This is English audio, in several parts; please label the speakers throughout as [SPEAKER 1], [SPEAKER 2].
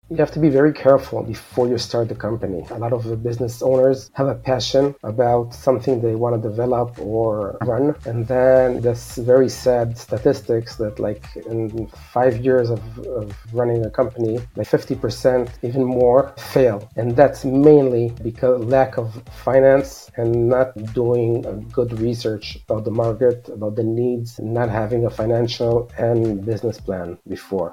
[SPEAKER 1] You have to be very careful before you start the company. A lot of the business owners have a passion about something they want to develop or run. And then this very sad statistics that like in 5 years of running a company, like 50%, even more, fail. And that's mainly because lack of finance and not doing a good research about the market, about the needs, not having a financial and business plan before.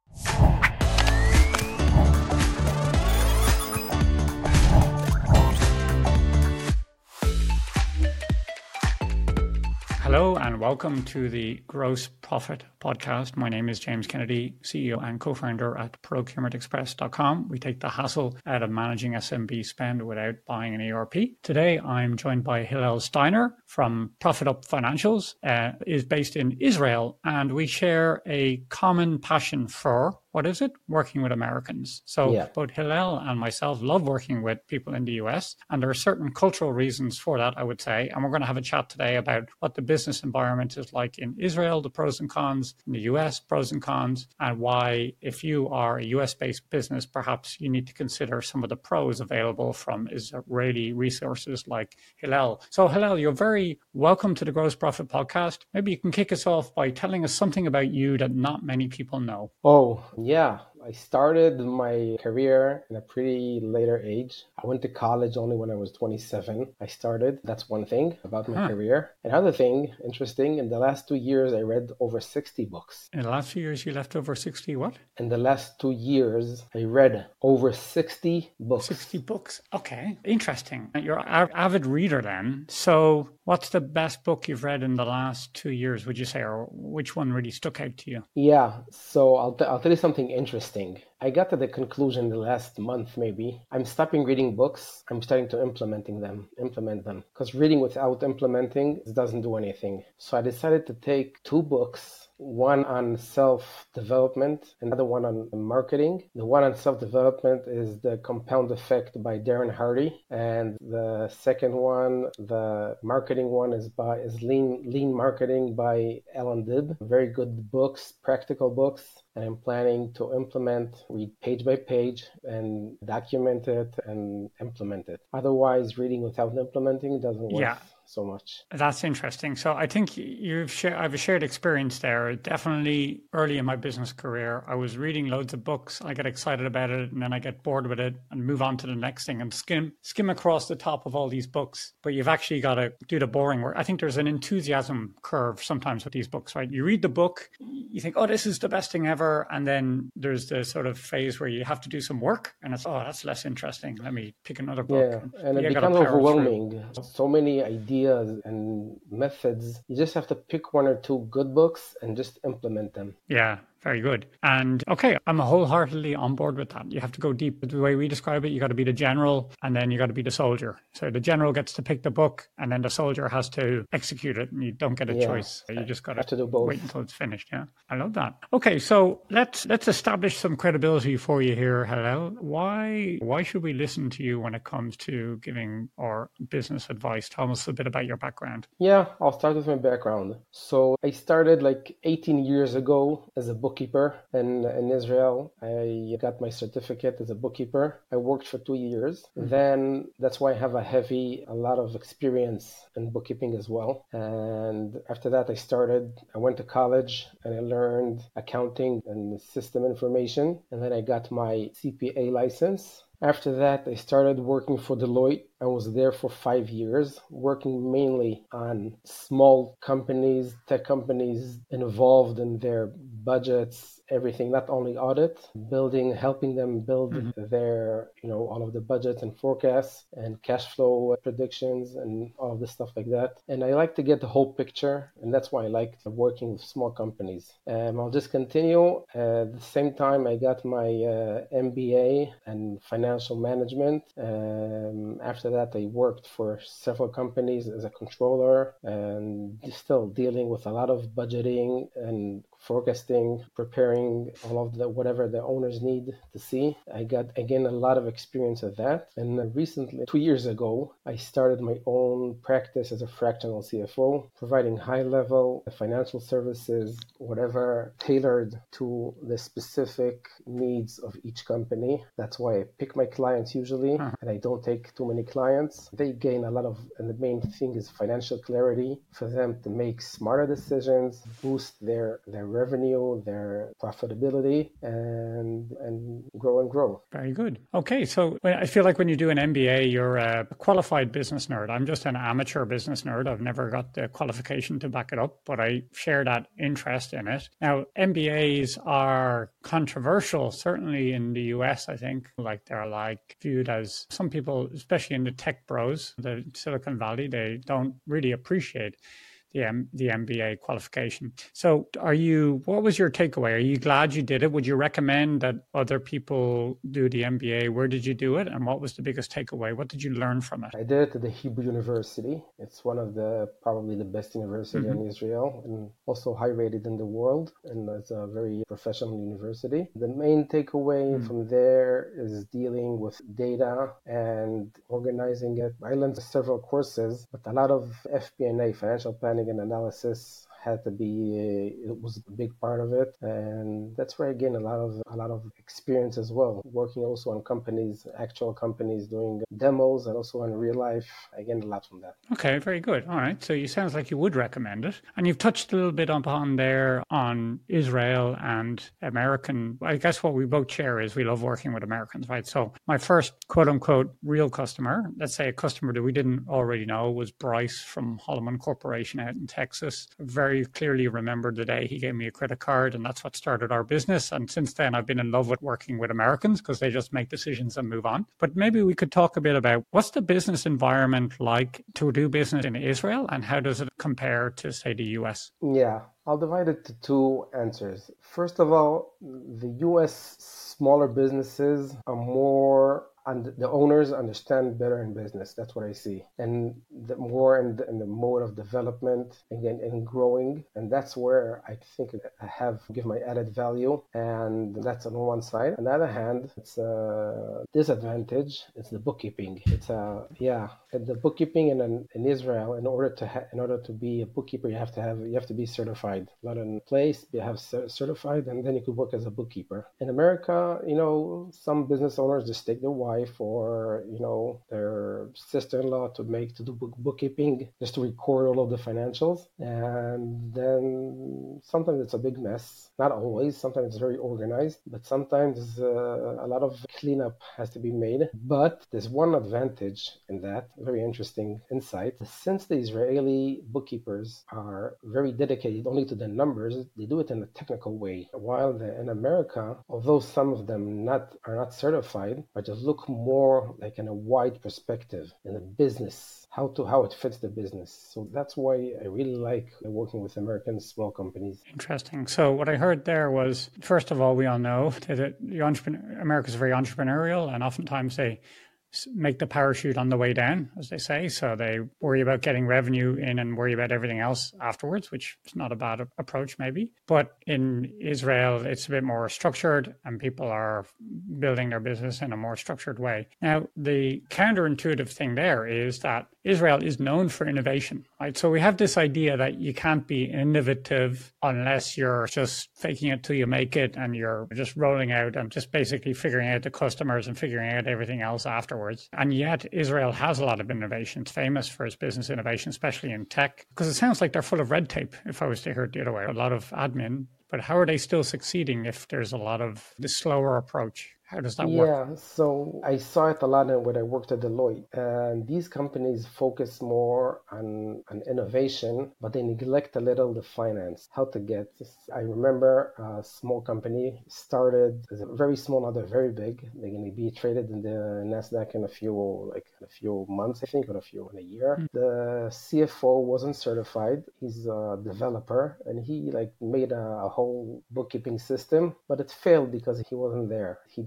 [SPEAKER 2] Hello and welcome to the Gross Profit Podcast. My name is James Kennedy, CEO and co-founder at ProcurementExpress.com. We take the hassle out of managing SMB spend without buying an ERP. Today, I'm joined by Hillel Steiner from Profit Up Financials, is based in Israel, and we share a common passion for working with Americans. So both Hillel and myself love working with people in the US, and there are certain cultural reasons for that, I would say. And we're going to have a chat today about what the business environment is like in Israel, the pros and cons, in the US, pros and cons, and why, if you are a US-based business, perhaps you need to consider some of the pros available from Israeli resources like Hillel. So Hillel, you're very welcome to the Gross Profit Podcast. Maybe you can kick us off by telling us something about you that not many people know.
[SPEAKER 1] Yeah, I started my career in a pretty later age. I went to college only when I was 27. I started. That's one thing about my career. Another thing, interesting, in the last 2 years, I read over 60 books.
[SPEAKER 2] In the last few years, you left over 60 what?
[SPEAKER 1] In the last 2 years, I read over 60 books.
[SPEAKER 2] 60 books. Okay, interesting. You're an avid reader then. So what's the best book you've read in the last 2 years, would you say, or which one really stuck out to you?
[SPEAKER 1] Yeah, so I'll tell you something interesting. I got to the conclusion the last month, maybe. I'm stopping reading books. I'm starting to implement them. Because reading without implementing doesn't do anything. So I decided to take 2 books, one on self-development, another one on marketing. The one on self-development is The Compound Effect by Darren Hardy. And the second one, the marketing one, is Lean Marketing by Alan Dibb. Very good books, practical books. And I'm planning to read page by page and document it and implement it. Otherwise, reading without implementing doesn't work so much.
[SPEAKER 2] That's interesting. I think I have a shared experience there. Definitely early in my business career, I was reading loads of books. I get excited about it and then I get bored with it and move on to the next thing and skim across the top of all these books. But you've actually got to do the boring work. I think there's an enthusiasm curve sometimes with these books, right? You read the book, you think, oh, this is the best thing ever. And then there's the sort of phase where you have to do some work and it's, oh, that's less interesting. Let me pick another book.
[SPEAKER 1] Yeah, and it becomes overwhelming. So many ideas and methods. You just have to pick 1 or 2 good books and just implement them.
[SPEAKER 2] Yeah. Very good. And okay, I'm wholeheartedly on board with that. You have to go deep. The way we describe it, you got to be the general and then you got to be the soldier. So the general gets to pick the book and then the soldier has to execute it and you don't get a choice. You just got
[SPEAKER 1] to do both.
[SPEAKER 2] Wait until it's finished. Yeah, I love that. Okay, so let's establish some credibility for you here, Hillel. Why should we listen to you when it comes to giving our business advice? Tell us a bit about your background.
[SPEAKER 1] Yeah, I'll start with my background. So I started like 18 years ago as a bookkeeper in Israel. I got my certificate as a bookkeeper. I worked for 2 years. Then that's why I have a lot of experience in bookkeeping as well. And after that, I went to college and I learned accounting and system information. And then I got my CPA license. After that, I started working for Deloitte. I was there for 5 years, working mainly on small companies, tech companies involved in their budgets, everything, not only audit, helping them build their, all of the budgets and forecasts and cash flow predictions and all of this stuff like that. And I like to get the whole picture, and that's why I like working with small companies. I'll just continue. At the same time, I got my MBA and financial management. After that, I worked for several companies as a controller and still dealing with a lot of budgeting and forecasting, preparing all of the whatever the owners need to see. I got again a lot of experience at that. And recently, 2 years ago, I started my own practice as a fractional CFO, providing high-level financial services, whatever tailored to the specific needs of each company. That's why I pick my clients usually, and I don't take too many clients. They gain a lot of, and the main thing is financial clarity for them to make smarter decisions, boost their revenue, their profitability, and grow and grow.
[SPEAKER 2] Very good. Okay, so I feel like when you do an MBA, you're a qualified business nerd. I'm just an amateur business nerd. I've never got the qualification to back it up, but I share that interest in it. Now, MBAs are controversial, certainly in the US, I think. Like they're like viewed as some people, especially in the tech bros, the Silicon Valley, they don't really appreciate the MBA qualification. So what was your takeaway? Are you glad you did it? Would you recommend that other people do the MBA? Where did you do it? And what was the biggest takeaway? What did you learn from it?
[SPEAKER 1] I did it at the Hebrew University. It's one of probably the best university in Israel and also high rated in the world. And it's a very professional university. The main takeaway from there is dealing with data and organizing it. I learned several courses, but a lot of FP&A, financial planning and analysis, it was a big part of it, and that's where I gained a lot of experience as well. Working also on actual companies, doing demos, and also in real life, I gained a lot from that.
[SPEAKER 2] Okay, very good. All right, so you sounds like you would recommend it, and you've touched a little bit upon there on Israel and American. I guess what we both share is we love working with Americans, right? So my first quote unquote real customer, let's say a customer that we didn't already know, was Bryce from Holloman Corporation out in Texas. Very clearly remember the day he gave me a credit card, and that's what started our business. And since then, I've been in love with working with Americans because they just make decisions and move on. But maybe we could talk a bit about what's the business environment like to do business in Israel, and how does it compare to, say, the US?
[SPEAKER 1] Yeah, I'll divide it to two answers. First of all, the US smaller businesses are more, and the owners understand better in business. That's what I see. And the more in the mode of development again and growing. And that's where I think I give my added value. And that's on one side. On the other hand, it's a disadvantage. It's the bookkeeping. The bookkeeping in Israel, in order to be a bookkeeper, you have to be certified. Not in place, you have certified, and then you could work as a bookkeeper. In America, some business owners just take their wife or their sister-in-law to do bookkeeping, just to record all of the financials, and then sometimes it's a big mess. Not always. Sometimes it's very organized, but sometimes a lot of cleanup has to be made. But there's one advantage in that, very interesting insight. Since the Israeli bookkeepers are very dedicated only to the numbers, they do it in a technical way. While in America, although some of them are not certified, but just look more like in a wide perspective in the business, how it fits the business. So that's why I really like working with American small companies.
[SPEAKER 2] Interesting. So what I heard there was, first of all, we all know that America is very entrepreneurial, and oftentimes they make the parachute on the way down, as they say. So they worry about getting revenue in and worry about everything else afterwards, which is not a bad approach maybe. But in Israel, it's a bit more structured and people are building their business in a more structured way. Now, the counterintuitive thing there is that Israel is known for innovation, right? So we have this idea that you can't be innovative unless you're just faking it till you make it and you're just rolling out and just basically figuring out the customers and figuring out everything else afterwards. And yet Israel has a lot of innovation. It's famous for its business innovation, especially in tech, because it sounds like they're full of red tape, if I was to hear it the other way, a lot of admin. But how are they still succeeding if there's a lot of the slower approach? How does that work?
[SPEAKER 1] Yeah, so I saw it a lot when I worked at Deloitte. And these companies focus more on innovation, but they neglect a little the finance, how to get this. I remember a small company started as a very small, now they're very big. They're going to be traded in the NASDAQ in a few months, I think, or in a year. The CFO wasn't certified. He's a developer, and he made a whole bookkeeping system, but it failed because he wasn't there. He didn't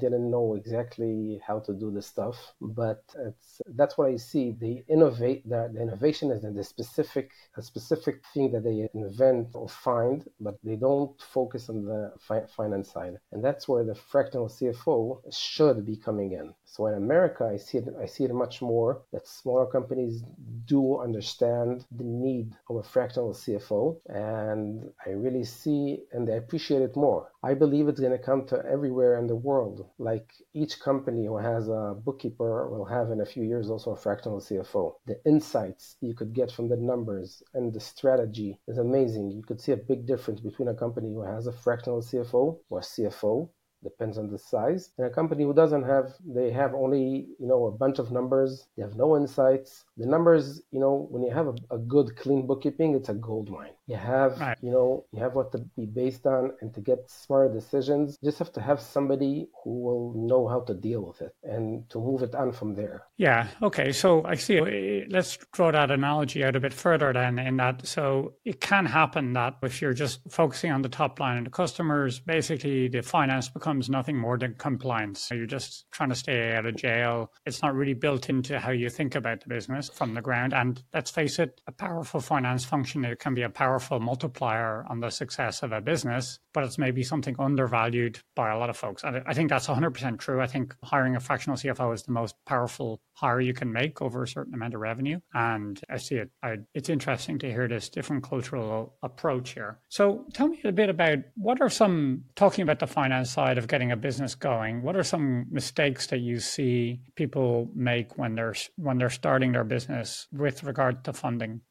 [SPEAKER 1] didn't know exactly how to do this stuff, but that's what I see. They innovate. The innovation is in a specific thing that they invent or find, but they don't focus on the finance side. And that's where the fractional CFO should be coming in. So in America, I see it much more that smaller companies do understand the need of a fractional CFO, and I really see and I appreciate it more. I believe it's going to come to everywhere in the world. Like each company who has a bookkeeper will have in a few years also a fractional CFO. The insights you could get from the numbers and the strategy is amazing. You could see a big difference between a company who has a fractional CFO or CFO, depends on the size, and a company who doesn't have, they have only, a bunch of numbers, they have no insights. The numbers, when you have a good, clean bookkeeping, it's a gold mine. You have,
[SPEAKER 2] Right.
[SPEAKER 1] you have what to be based on, and to get smart decisions, you just have to have somebody who will know how to deal with it and to move it on from there.
[SPEAKER 2] Yeah. Okay. So I see. Let's draw that analogy out a bit further then in that. So it can happen that if you're just focusing on the top line and the customers, basically the finance becomes nothing more than compliance. So you're just trying to stay out of jail. It's not really built into how you think about the business from the ground. And let's face it, a powerful finance function, it can be a powerful multiplier on the success of a business, but it's maybe something undervalued by a lot of folks. And I think that's 100% true. I think hiring a fractional CFO is the most powerful hire you can make over a certain amount of revenue. And I see it. It's interesting to hear this different cultural approach here. So tell me a bit about talking about the finance side of getting a business going, what are some mistakes that you see people make when they're starting their business with regard to funding?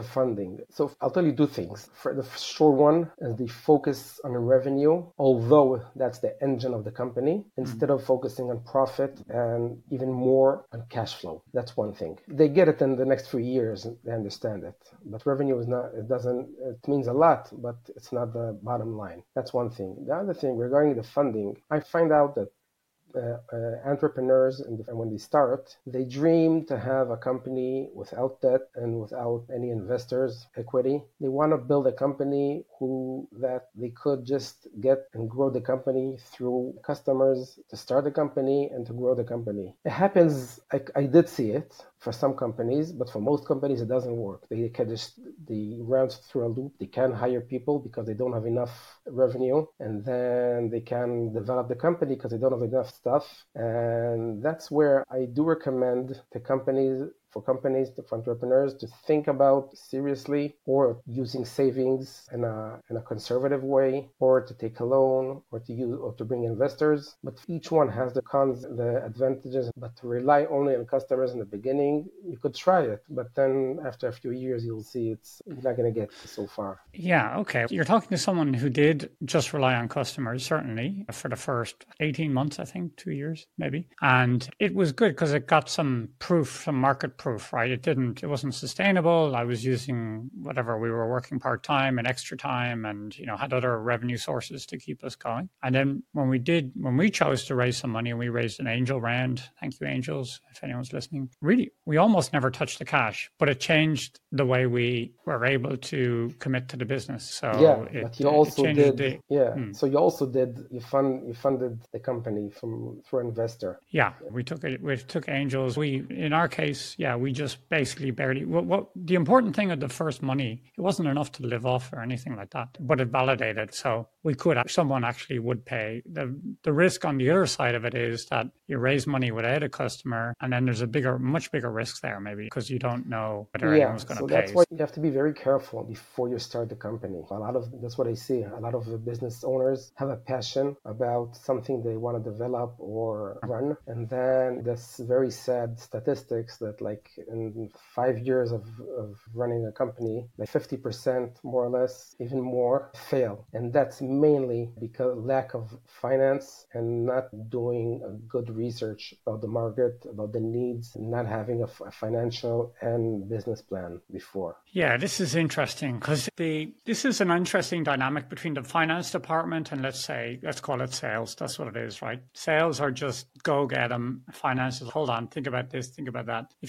[SPEAKER 1] So I'll tell you two things. For the short one is the focus on revenue, although that's the engine of the company, instead of focusing on profit and even more on cash flow. That's one thing. They get it in the next 3 years, they understand it. But revenue is not, it means a lot, but it's not the bottom line. That's one thing. The other thing regarding the funding, I find out that entrepreneurs, and when they start, they dream to have a company without debt and without any investors' equity. They want to build a company that they could just get and grow the company through customers to start the company and to grow the company. It happens, I did see it for some companies, but for most companies it doesn't work. They run through a loop. They can't hire people because they don't have enough revenue, and then they can develop the company because they don't have enough stuff. And that's where I do recommend for entrepreneurs to think about seriously, or using savings in a conservative way, or to take a loan, or to bring investors. But each one has the cons, the advantages. But to rely only on customers in the beginning, you could try it, but then after a few years, you'll see you're not going to get so far.
[SPEAKER 2] Yeah. Okay. You're talking to someone who did just rely on customers, certainly for the first 18 months, I think 2 years, maybe. And it was good because it got some market proof, right? It wasn't sustainable. I was using whatever, we were working part-time and extra time and, had other revenue sources to keep us going. And then when we chose to raise some money and we raised an angel round, thank you angels, if anyone's listening, really, we almost never touched the cash, but it changed the way we were able to commit to the business. So
[SPEAKER 1] but you also did. You funded the company through investor.
[SPEAKER 2] Yeah, we took angels. In our case, we just basically barely. What the important thing of the first money, it wasn't enough to live off or anything like that, but it validated. So someone actually would pay. The risk on the other side of it is that you raise money without a customer, and then there's much bigger risk there, maybe because you don't know whether anyone's going to pay.
[SPEAKER 1] That's why you have to be very careful before you start the company. That's what I see. A lot of the business owners have a passion about something they want to develop or run, and then there's very sad statistics that like in 5 years of running a company, like 50% more or less, even more, fail. And that's mainly because lack of finance and not doing a good research about the market, about the needs, and not having a financial and business plan before.
[SPEAKER 2] Yeah, this is interesting because this is an interesting dynamic between the finance department and let's call it sales. That's what it is, right? Sales are just go get them. Finance is hold on, think about this, think about that. If you have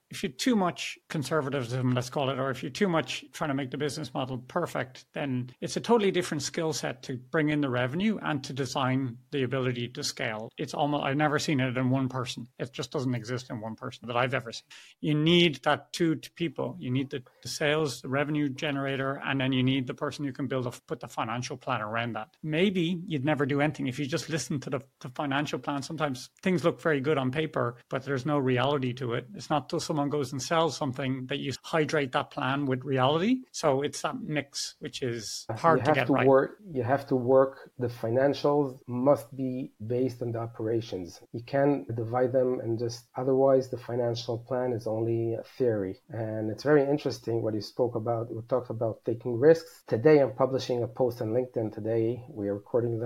[SPEAKER 2] if you're too much conservatism, let's call it, or if you're too much trying to make the business model perfect, then it's a totally different skill set to bring in the revenue and to design the ability to scale. It's almost, I've never seen it in one person. It just doesn't exist in one person that I've ever seen. You need that two people. You need the sales, the revenue generator, and then you need the person who can put the financial plan around that. Maybe you'd never do anything if you just listen to the financial plan. Sometimes things look very good on paper, but there's no reality to it. It's not till someone goes and sells something that you hydrate that plan with reality. So it's that mix, which is hard to get right.
[SPEAKER 1] You have to work. The financials must be based on the operations. You can't divide them and just, otherwise the financial plan is only a theory. And it's very interesting what you spoke about. We talked about taking risks. Today I'm publishing a post on LinkedIn. Today we are recording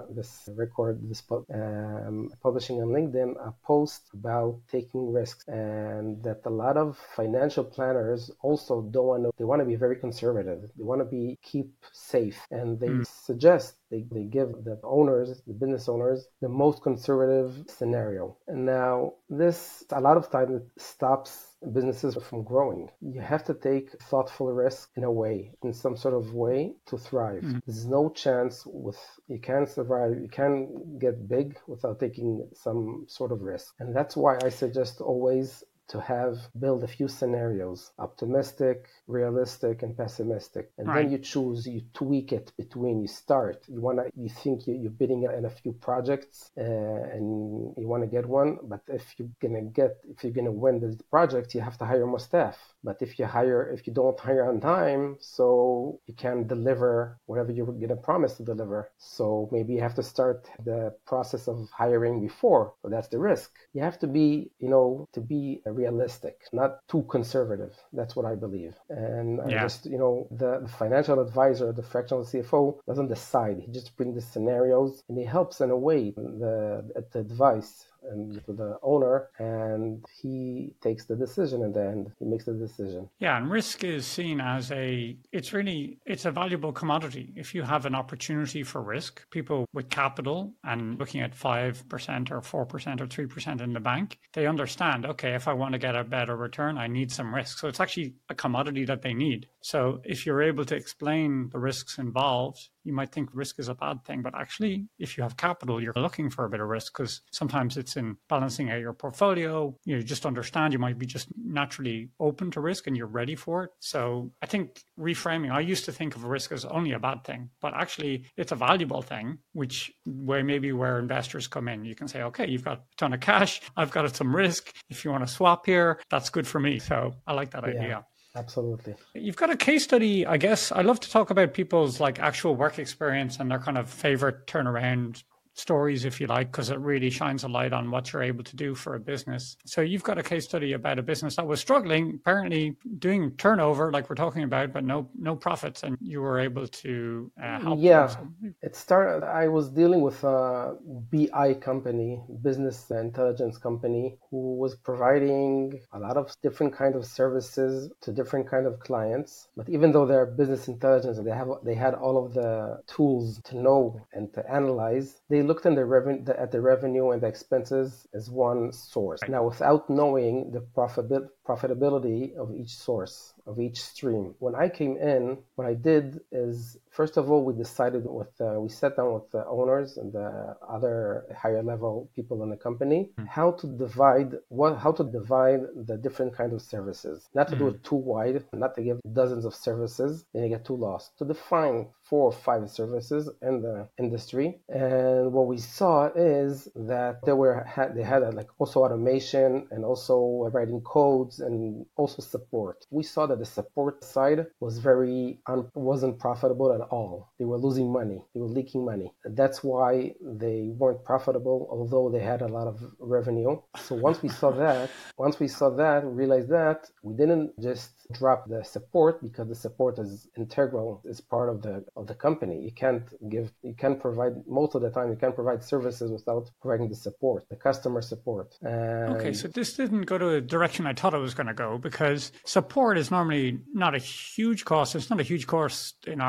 [SPEAKER 1] publishing on LinkedIn a post about taking risks, and that a lot of financial planners also they want to be very conservative. They want to keep safe, and they suggest they give the business owners, the most conservative scenario. And now this, a lot of times, it stops businesses from growing. You have to take thoughtful risk in some sort of way to thrive. There's no chance you can't survive, you can't get big without taking some sort of risk. And that's why I suggest always to build a few scenarios: optimistic, realistic, and pessimistic. And then you tweak it between. You think you're bidding in a few projects and you want to get one, but if you're gonna win the project, you have to hire more staff. But if you don't hire on time, so you can't deliver whatever you're gonna promise to deliver. So maybe you have to start the process of hiring before. So that's the risk. You have to be, realistic, not too conservative. That's what I believe. And the financial advisor, the fractional CFO, doesn't decide. He just brings the scenarios and he helps in a way the advice and to the owner, and he takes the decision in the end. He makes the decision.
[SPEAKER 2] Yeah, and risk is seen as it's a valuable commodity. If you have an opportunity for risk, people with capital and looking at 5% or 4% or 3% in the bank, they understand, okay, if I want to get a better return, I need some risk. So it's actually a commodity that they need. So if you're able to explain the risks involved, you might think risk is a bad thing, but actually, if you have capital, you're looking for a bit of risk, because sometimes it's in balancing out your portfolio. You just understand you might be just naturally open to risk and you're ready for it. So I think reframing, I used to think of risk as only a bad thing, but actually it's a valuable thing, where investors come in. You can say, okay, you've got a ton of cash, I've got some risk. If you want to swap here, that's good for me. So I like that idea.
[SPEAKER 1] Absolutely.
[SPEAKER 2] You've got a case study, I guess. I love to talk about people's actual work experience and their kind of favorite turnaround stories, if you like, because it really shines a light on what you're able to do for a business. So you've got a case study about a business that was struggling, apparently doing turnover like we're talking about, but no profits, and you were able to help them.
[SPEAKER 1] It started, I was dealing with a BI company, business intelligence company, who was providing a lot of different kinds of services to different kinds of clients. But even though they're business intelligence and they had all of the tools to know and to analyze, they looked at the revenue and the expenses as one source. Now, without knowing the profitability of each source, of each stream. When I came in, what I did is, first of all, we sat down with the owners and the other higher level people in the company, how to divide the different kinds of services. Not to do it too wide, not to give dozens of services, then you get too lost. To define 4 or 5 services in the industry. And what we saw is that they had also automation and also writing codes and also support. We saw that the support side wasn't profitable at all. They were losing money. They were leaking money. That's why they weren't profitable, although they had a lot of revenue. So once we saw that, we realized that we didn't just drop the support, because the support is integral, is part of the company. You can't provide, most of the time, you can't provide services without providing the support, the customer support.
[SPEAKER 2] Okay, so this didn't go to a direction I thought it was going to go, because support is normally not a huge cost. It's not a huge cost in our business.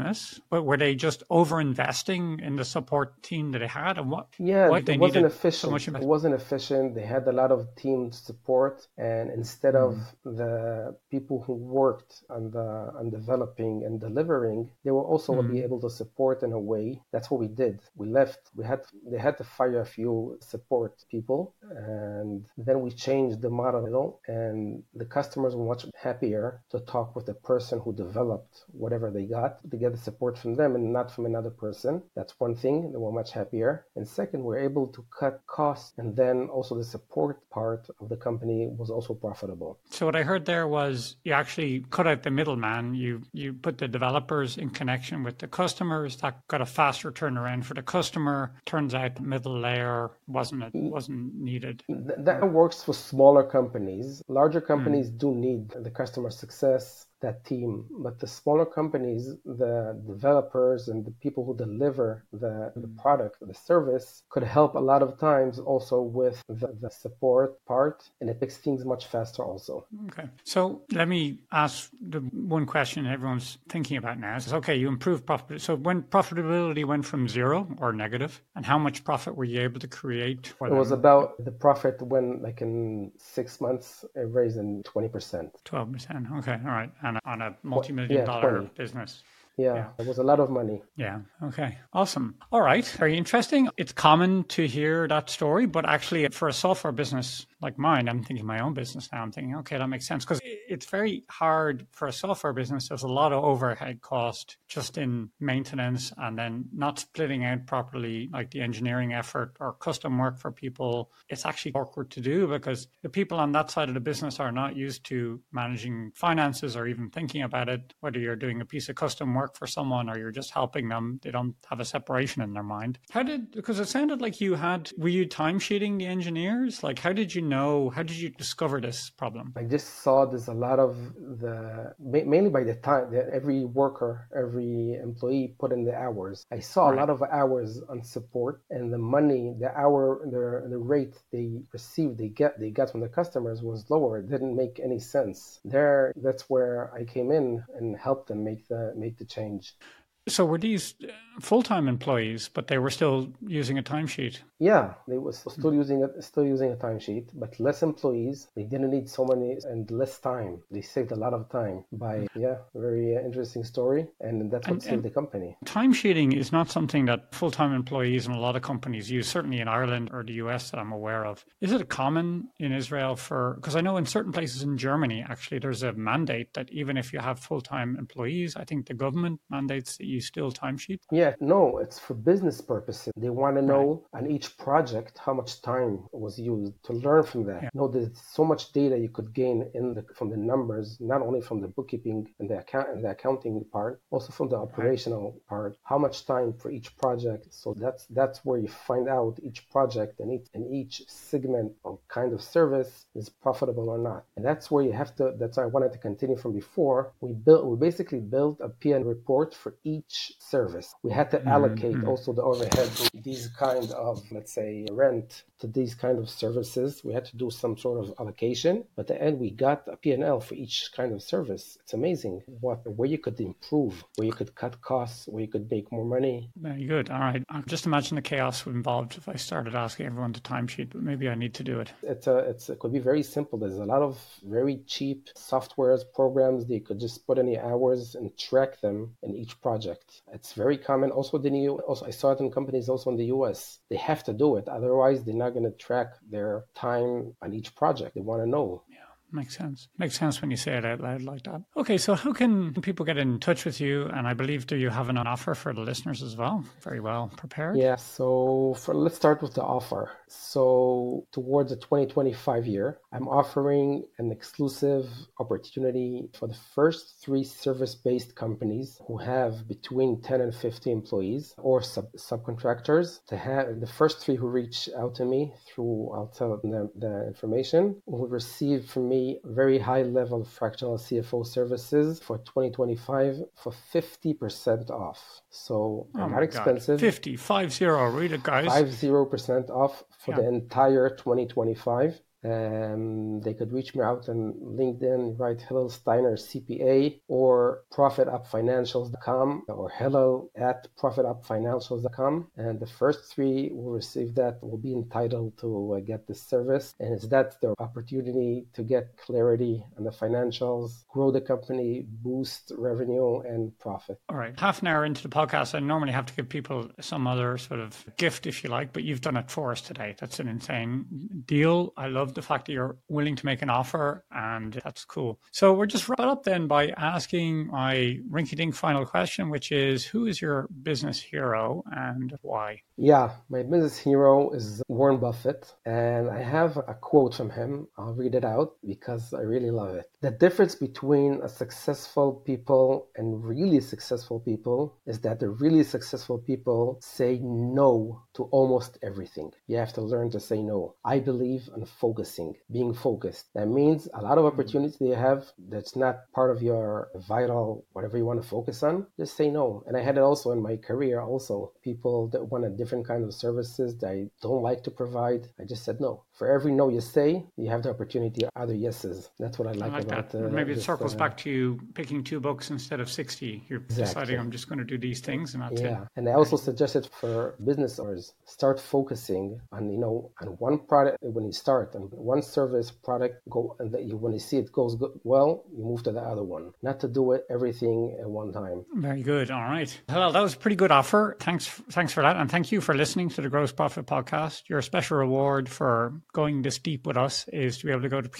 [SPEAKER 2] business, but were they just over investing in the support team that they had? And
[SPEAKER 1] Yeah,
[SPEAKER 2] why
[SPEAKER 1] it
[SPEAKER 2] they
[SPEAKER 1] wasn't
[SPEAKER 2] needed so much
[SPEAKER 1] efficient. It
[SPEAKER 2] investment?
[SPEAKER 1] wasn't efficient. They had a lot of team support, and instead of the people who worked on developing and delivering, they will also be able to support in a way. That's what we did. We left. They had to fire a few support people, and then we changed the model, and the customers were much happier to talk with the person who developed whatever they got to get the support from them and not from another person. That's one thing. They were much happier. And second, we're able to cut costs, and then also the support part of the company was also profitable.
[SPEAKER 2] So what I heard there was you actually cut out the middleman. You put the developers in connection with the customers. That got a faster turnaround for the customer. Turns out the middle layer wasn't needed.
[SPEAKER 1] That works for smaller companies. Larger companies do need the customer success, that team, but the smaller companies, the developers and the people who deliver the product, the service, could help a lot of times also with the support part, and it makes things much faster also.
[SPEAKER 2] Okay. So let me ask the one question everyone's thinking about now. Is, okay, you improved profitability. So when profitability went from zero or negative, and how much profit were you able to create for them?
[SPEAKER 1] It was about the profit when, like in 6 months, it raised in 20%.
[SPEAKER 2] 12%. Okay. All right. And on a multi-million dollar
[SPEAKER 1] 20.
[SPEAKER 2] business.
[SPEAKER 1] Yeah, it was a lot of money.
[SPEAKER 2] Yeah. Okay. Awesome. All right. Very interesting. It's common to hear that story, but actually for a software business like mine, I'm thinking my own business now. I'm thinking, okay, that makes sense because it's very hard for a software business. There's a lot of overhead cost just in maintenance and then not splitting out properly, like the engineering effort or custom work for people. It's actually awkward to do because the people on that side of the business are not used to managing finances or even thinking about it, whether you're doing a piece of custom work for someone or you're just helping them. They don't have a separation in their mind. Because it sounded like were you timesheeting the engineers? Like, how did you discover this problem?
[SPEAKER 1] I just saw there's a lot of mainly by the time that every worker, every employee put in the hours. I saw a lot of hours on support, and the money, the rate they received, they got from the customers was lower. It didn't make any sense. That's where I came in and helped them make the change.
[SPEAKER 2] So were these full-time employees, but they were still using a timesheet?
[SPEAKER 1] Yeah, they were still using a timesheet, but less employees. They didn't need so many and less time. They saved a lot of time by very interesting story, and that's what saved the company.
[SPEAKER 2] Timesheeting is not something that full-time employees in a lot of companies use, certainly in Ireland or the US that I'm aware of. Is it common in Israel because I know in certain places in Germany, actually, there's a mandate that even if you have full-time employees, I think the government mandates that you still timesheet?
[SPEAKER 1] Yeah, no, it's for business purposes. They want to know on each project how much time was used to learn from that.
[SPEAKER 2] Yeah.
[SPEAKER 1] There's so much data you could gain from the numbers, not only from the bookkeeping and the accounting part, also from the operational part. How much time for each project? So that's where you find out each project and each segment or kind of service is profitable or not. And that's where you have to. That's why I wanted to continue from before. We basically built a P&L report for each service. We had to allocate also the overhead to these kind of, let's say, rent to these kind of services. We had to do some sort of allocation, but at the end we got a P&L for each kind of service. It's amazing where you could improve, where you could cut costs, where you could make more money.
[SPEAKER 2] Very good. All right. Just imagine the chaos involved if I started asking everyone to timesheet, but maybe I need to do it.
[SPEAKER 1] It could be very simple. There's a lot of very cheap softwares, programs that you could just put any hours and track them in each project. It's very common. Also, I saw it in companies also in the US. They have to do it. Otherwise, they're not going to track their time on each project. They want to know.
[SPEAKER 2] Yeah. Makes sense. Makes sense when you say it out loud like that. Okay, so how can people get in touch with you? And I believe, do you have an offer for the listeners as well? Very well prepared.
[SPEAKER 1] Yeah, so let's start with the offer. So towards the 2025 year, I'm offering an exclusive opportunity for the first 3 service-based companies who have between 10 and 50 employees or subcontractors to have the first 3 who reach out to me I'll tell them the information, will receive from me very high level fractional CFO services for 2025 for 50% off. So not expensive.
[SPEAKER 2] 50, read it, guys.
[SPEAKER 1] 50% off for the entire 2025. They could reach me out on LinkedIn, write Hillel Steiner CPA, or profitupfinancials.com, or hello@profitupfinancials.com. And the first 3 will receive that, will be entitled to get this service. And it's that the opportunity to get clarity on the financials, grow the company, boost revenue and profit.
[SPEAKER 2] All right. Half an hour into the podcast, I normally have to give people some other sort of gift, if you like, but you've done it for us today. That's an insane deal. I love the fact that you're willing to make an offer, and that's cool. So we're just wrap up then by asking my rinky-dink final question, which is, who is your business hero and why?
[SPEAKER 1] Yeah, my business hero is Warren Buffett, and I have a quote from him. I'll read it out because I really love it. The difference between a successful people and really successful people is that the really successful people say no to almost everything. You have to learn to say no. I believe in focusing, being focused. That means a lot of opportunities that you have that's not part of your vital, whatever you want to focus on, just say no. And I had it also in my career also. People that want a different kind of services that I don't like to provide, I just said no. For every no you say, you have the opportunity of other yeses. That's what I like about
[SPEAKER 2] that. Maybe it circles back to you picking 2 books instead of 60. You're deciding, I'm just going to do these things, and that's it.
[SPEAKER 1] Yeah, and I also suggested for business owners, start focusing on, on one product when you start, and one service product, when you see it goes well, you move to the other one. Not to do everything at one time.
[SPEAKER 2] Very good. All right. Well, that was a pretty good offer. Thanks for that. And thank you for listening to the Gross Profit Podcast. Your special reward for going this deep with us is to be able to go to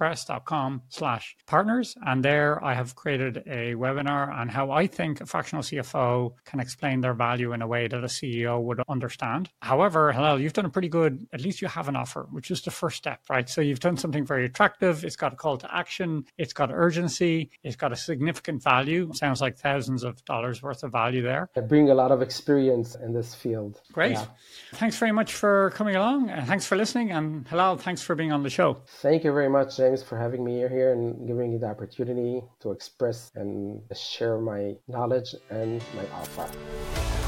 [SPEAKER 2] procurementexpress.com/partners. And there I have created a webinar on how I think a fractional CFO can explain their value in a way that a CEO would understand. However, Hillel, you've done a pretty good, at least you have an offer, which is the first step, right? So you've done something very attractive. It's got a call to action. It's got urgency. It's got a significant value. Sounds like thousands of dollars worth of value there.
[SPEAKER 1] I bring a lot of experience in this field.
[SPEAKER 2] Great. Yeah. Thanks very much for coming along, and thanks for listening. And Hillel, thanks for being on the show.
[SPEAKER 1] Thank you very much, James, for having me here and giving me the opportunity to express and share my knowledge and my offer.